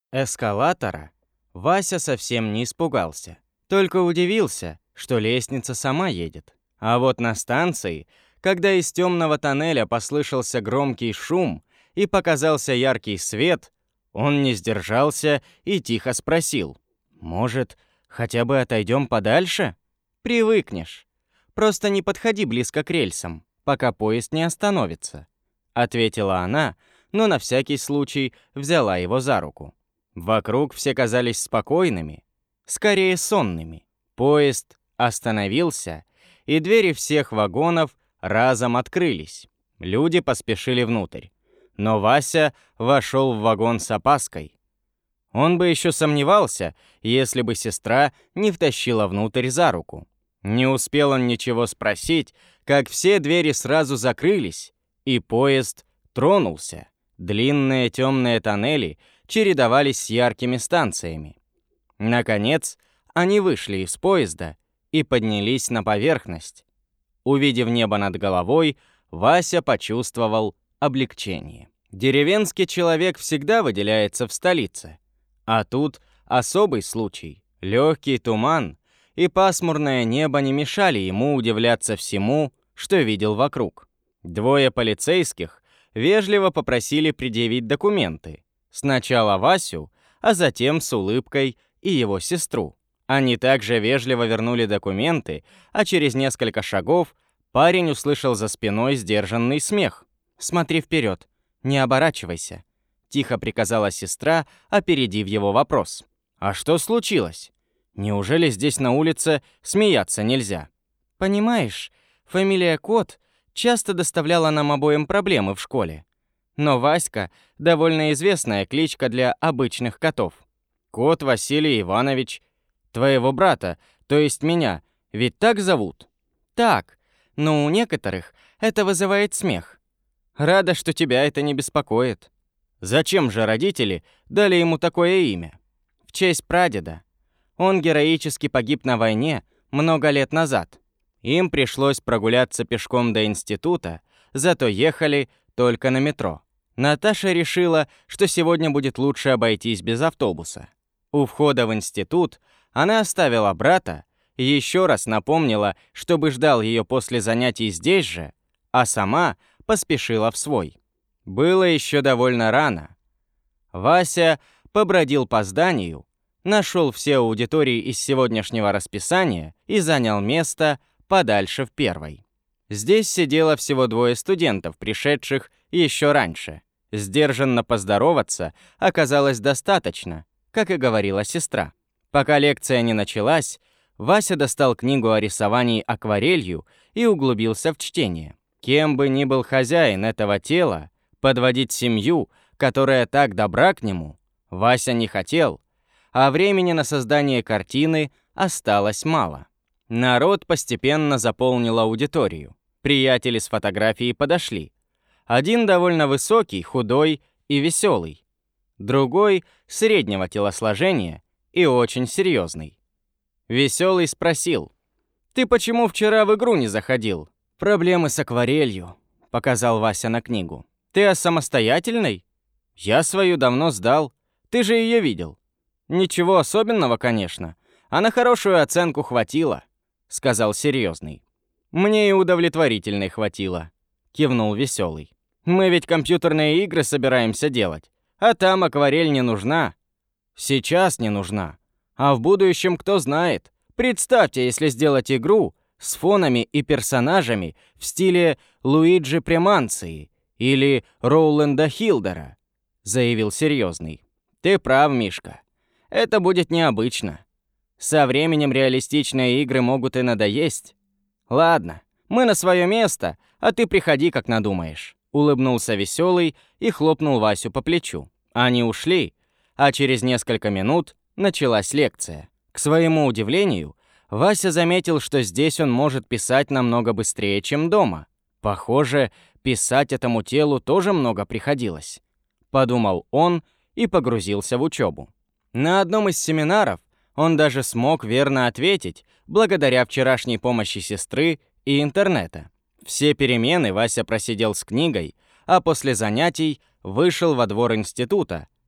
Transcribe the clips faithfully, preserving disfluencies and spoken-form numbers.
Эскалатора Вася совсем не испугался, только удивился, что лестница сама едет. А вот на станции, когда из темного тоннеля послышался громкий шум и показался яркий свет, он не сдержался и тихо спросил: «Может, хотя бы отойдем подальше? Привыкнешь. Просто не подходи близко к рельсам, пока поезд не остановится», — ответила она, но на всякий случай взяла его за руку. Вокруг все казались спокойными, скорее сонными. Поезд остановился, и двери всех вагонов разом открылись. Люди поспешили внутрь. Но Вася вошел в вагон с опаской. Он бы еще сомневался, если бы сестра не втащила внутрь за руку. Не успел он ничего спросить, как все двери сразу закрылись, и поезд тронулся. Длинные темные тоннели чередовались с яркими станциями. Наконец, они вышли из поезда и поднялись на поверхность. Увидев небо над головой, Вася почувствовал облегчение. Деревенский человек всегда выделяется в столице. А тут особый случай. Легкий туман и пасмурное небо не мешали ему удивляться всему, что видел вокруг. Двое полицейских вежливо попросили предъявить документы. Сначала Васю, а затем с улыбкой и его сестру. Они также вежливо вернули документы, а через несколько шагов парень услышал за спиной сдержанный смех. «Смотри вперед, не оборачивайся», — тихо приказала сестра, опередив его вопрос. «А что случилось? Неужели здесь на улице смеяться нельзя?» «Понимаешь, фамилия Кот часто доставляла нам обоим проблемы в школе. Но Васька — довольно известная кличка для обычных котов. Кот Василий Иванович, твоего брата, то есть меня, ведь так зовут?» «Так, но у некоторых это вызывает смех. Рада, что тебя это не беспокоит». «Зачем же родители дали ему такое имя?» «В честь прадеда. Он героически погиб на войне много лет назад. Им пришлось прогуляться пешком до института, зато ехали только на метро. Наташа решила, что сегодня будет лучше обойтись без автобуса. У входа в институт она оставила брата, еще раз напомнила, чтобы ждал ее после занятий здесь же, а сама поспешила в свой. Было еще довольно рано. Вася побродил по зданию, нашел все аудитории из сегодняшнего расписания и занял место подальше в первой. Здесь сидело всего двое студентов, пришедших еще раньше. Сдержанно поздороваться оказалось достаточно, как и говорила сестра. Пока лекция не началась, Вася достал книгу о рисовании акварелью и углубился в чтение. Кем бы ни был хозяин этого тела, подводить семью, которая так добра к нему, Вася не хотел, а времени на создание картины осталось мало. Народ постепенно заполнил аудиторию. Приятели с фотографией подошли. Один довольно высокий, худой и веселый. Другой среднего телосложения и очень серьезный. Веселый спросил: «Ты почему вчера в игру не заходил?» «Проблемы с акварелью», — показал Вася на книгу. «Ты о самостоятельной?» «Я свою давно сдал. Ты же ее видел». «Ничего особенного, конечно. А на хорошую оценку хватило», — сказал серьезный. «Мне и удовлетворительной хватило», — кивнул веселый. «Мы ведь компьютерные игры собираемся делать, а там акварель не нужна. Сейчас не нужна. А в будущем кто знает. Представьте, если сделать игру с фонами и персонажами в стиле Луиджи Преманции или Роуленда Хилдера», — заявил серьезный. «Ты прав, Мишка. Это будет необычно. Со временем реалистичные игры могут и надоесть. Ладно, мы на свое место, а ты приходи, как надумаешь», — улыбнулся веселый и хлопнул Васю по плечу. Они ушли, а через несколько минут началась лекция. К своему удивлению, Вася заметил, что здесь он может писать намного быстрее, чем дома. Похоже, писать этому телу тоже много приходилось. Подумал он и погрузился в учебу. На одном из семинаров он даже смог верно ответить, благодаря вчерашней помощи сестры и интернета. Все перемены Вася просидел с книгой, а после занятий вышел во двор института,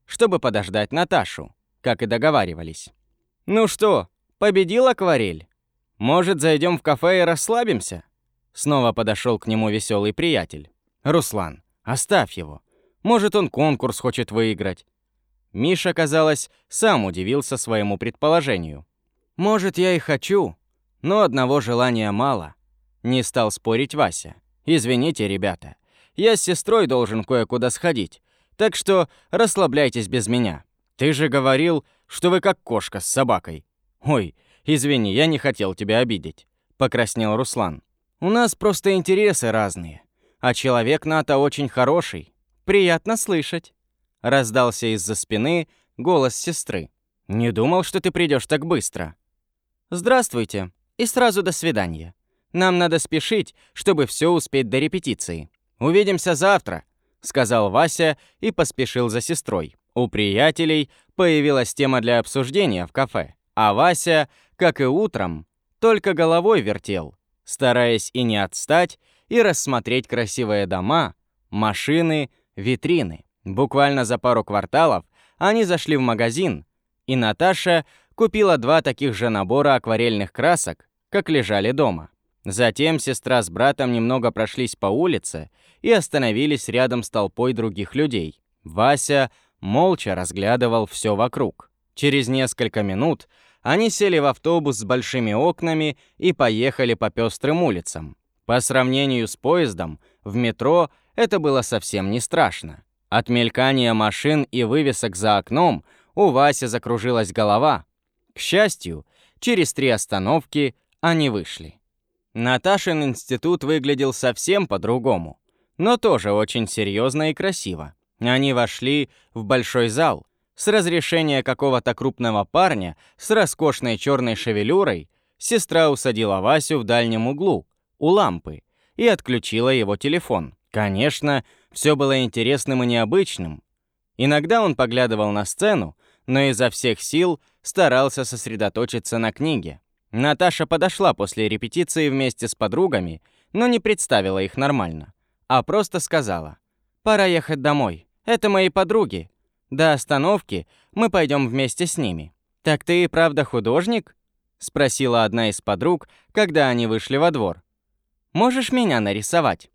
чтобы подождать Наташу, как и договаривались. «Ну что, победил акварель? Может, зайдем в кафе и расслабимся?» Снова подошел к нему веселый приятель. «Руслан, оставь его. Может, он конкурс хочет выиграть». Миша, казалось, сам удивился своему предположению. «Может, я и хочу, но одного желания мало», — не стал спорить Вася. «Извините, ребята, я с сестрой должен кое-куда сходить, так что расслабляйтесь без меня. Ты же говорил, что вы как кошка с собакой». «Ой, извини, я не хотел тебя обидеть», — покраснел Руслан. «У нас просто интересы разные, а человек Ната очень хороший. Приятно слышать». Раздался из-за спины голос сестры. «Не думал, что ты придешь так быстро». «Здравствуйте, и сразу до свидания. Нам надо спешить, чтобы все успеть до репетиции. Увидимся завтра», — сказал Вася и поспешил за сестрой. У приятелей появилась тема для обсуждения в кафе, а Вася, как и утром, только головой вертел, стараясь и не отстать, и рассмотреть красивые дома, машины, витрины. Буквально за пару кварталов они зашли в магазин, и Наташа купила два таких же набора акварельных красок, как лежали дома. Затем сестра с братом немного прошлись по улице и остановились рядом с толпой других людей. Вася молча разглядывал все вокруг. Через несколько минут они сели в автобус с большими окнами и поехали по пестрым улицам. По сравнению с поездом, в метро это было совсем не страшно. От мелькания машин и вывесок за окном у Васи закружилась голова. К счастью, через три остановки они вышли. Наташин институт выглядел совсем по-другому, но тоже очень серьезно и красиво. Они вошли в большой зал. С разрешения какого-то крупного парня с роскошной черной шевелюрой сестра усадила Васю в дальнем углу, у лампы, и отключила его телефон. Конечно, все было интересным и необычным. Иногда он поглядывал на сцену, но изо всех сил старался сосредоточиться на книге. Наташа подошла после репетиции вместе с подругами, но не представила их нормально, а просто сказала: «Пора ехать домой. Это мои подруги. До остановки мы пойдем вместе с ними». «Так ты и правда художник?» — спросила одна из подруг, когда они вышли во двор. «Можешь меня нарисовать?»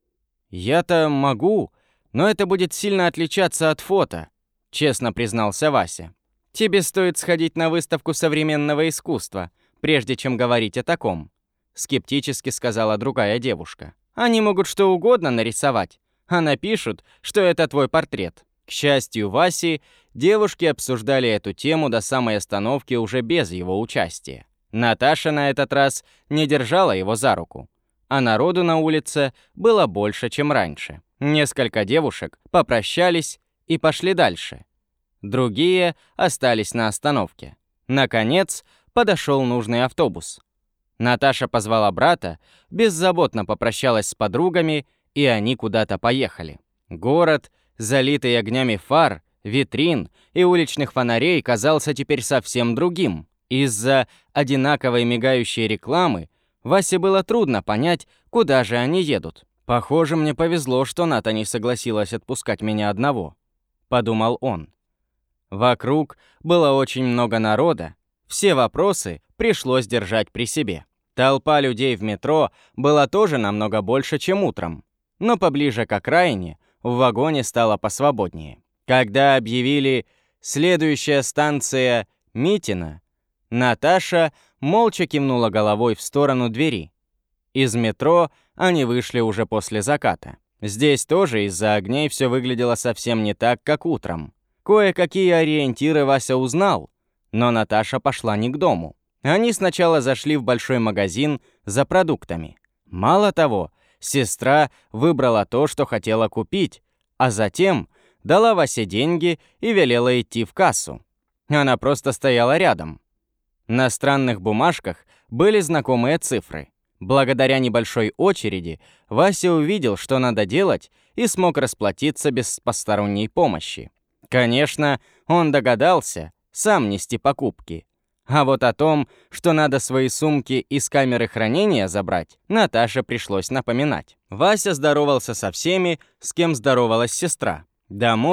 «Я-то могу, но это будет сильно отличаться от фото», — честно признался Вася. «Тебе стоит сходить на выставку современного искусства, прежде чем говорить о таком», — скептически сказала другая девушка. «Они могут что угодно нарисовать, а напишут, что это твой портрет». К счастью Васи, девушки обсуждали эту тему до самой остановки уже без его участия. Наташа на этот раз не держала его за руку, а народу на улице было больше, чем раньше. Несколько девушек попрощались и пошли дальше. Другие остались на остановке. Наконец, подошел нужный автобус. Наташа позвала брата, беззаботно попрощалась с подругами, и они куда-то поехали. Город, залитый огнями фар, витрин и уличных фонарей, казался теперь совсем другим. Из-за одинаковой мигающей рекламы Васе было трудно понять, куда же они едут. «Похоже, мне повезло, что Ната не согласилась отпускать меня одного», — подумал он. Вокруг было очень много народа. Все вопросы пришлось держать при себе. Толпа людей в метро была тоже намного больше, чем утром. Но поближе к окраине в вагоне стало посвободнее. Когда объявили «следующая станция Митина», Наташа молча кивнула головой в сторону двери. Из метро они вышли уже после заката. Здесь тоже из-за огней все выглядело совсем не так, как утром. Кое-какие ориентиры Вася узнал, но Наташа пошла не к дому. Они сначала зашли в большой магазин за продуктами. Мало того, сестра выбрала то, что хотела купить, а затем дала Васе деньги и велела идти в кассу. Она просто стояла рядом. На странных бумажках были знакомые цифры. Благодаря небольшой очереди Вася увидел, что надо делать, и смог расплатиться без посторонней помощи. Конечно, он догадался сам нести покупки. А вот о том, что надо свои сумки из камеры хранения забрать, Наташе пришлось напоминать. Вася здоровался со всеми, с кем здоровалась сестра. Домой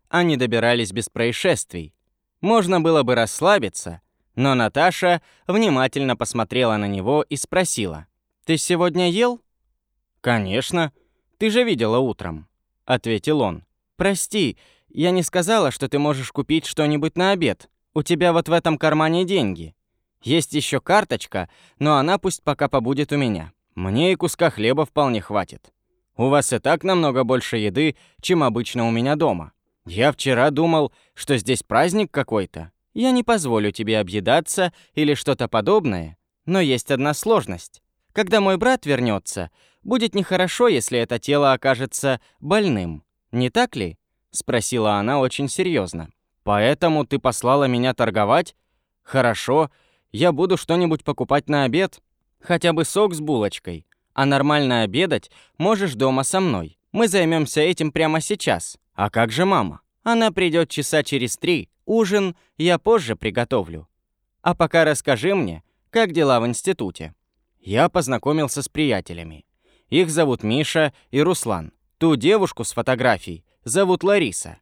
они добирались без происшествий. Можно было бы расслабиться, но Наташа внимательно посмотрела на него и спросила: «Ты сегодня ел?» «Конечно. Ты же видела утром», — ответил он. «Прости, я не сказала, что ты можешь купить что-нибудь на обед. У тебя вот в этом кармане деньги. Есть еще карточка, но она пусть пока побудет у меня. Мне и куска хлеба вполне хватит. У вас и так намного больше еды, чем обычно у меня дома. Я вчера думал, что здесь праздник какой-то. Я не позволю тебе объедаться или что-то подобное, но есть одна сложность. Когда мой брат вернется, будет нехорошо, если это тело окажется больным. Не так ли?» — спросила она очень серьезно. «Поэтому ты послала меня торговать? Хорошо, я буду что-нибудь покупать на обед. Хотя бы сок с булочкой. А нормально обедать можешь дома со мной. Мы займемся этим прямо сейчас. А как же мама? Она придет часа через три. Ужин я позже приготовлю. А пока расскажи мне, как дела в институте». Я познакомился с приятелями. Их зовут Миша и Руслан. Ту девушку с фотографией зовут Лариса.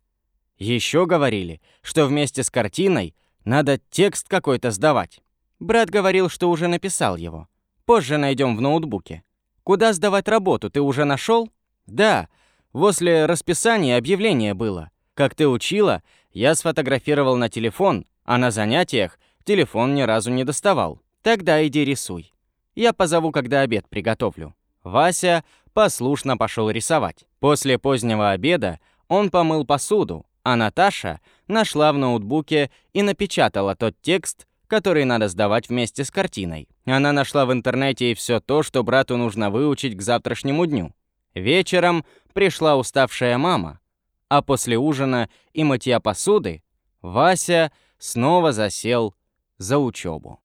Еще говорили, что вместе с картиной надо текст какой-то сдавать. Брат говорил, что уже написал его. Позже найдем в ноутбуке. Куда сдавать работу, ты уже нашел? Да, возле расписания объявление было. Как ты учила, я сфотографировал на телефон, а на занятиях телефон ни разу не доставал. Тогда иди рисуй. Я позову, когда обед приготовлю». Вася послушно пошел рисовать. После позднего обеда он помыл посуду, а Наташа нашла в ноутбуке и напечатала тот текст, который надо сдавать вместе с картиной. Она нашла в интернете и все то, что брату нужно выучить к завтрашнему дню. Вечером пришла уставшая мама, а после ужина и мытья посуды Вася снова засел за учебу.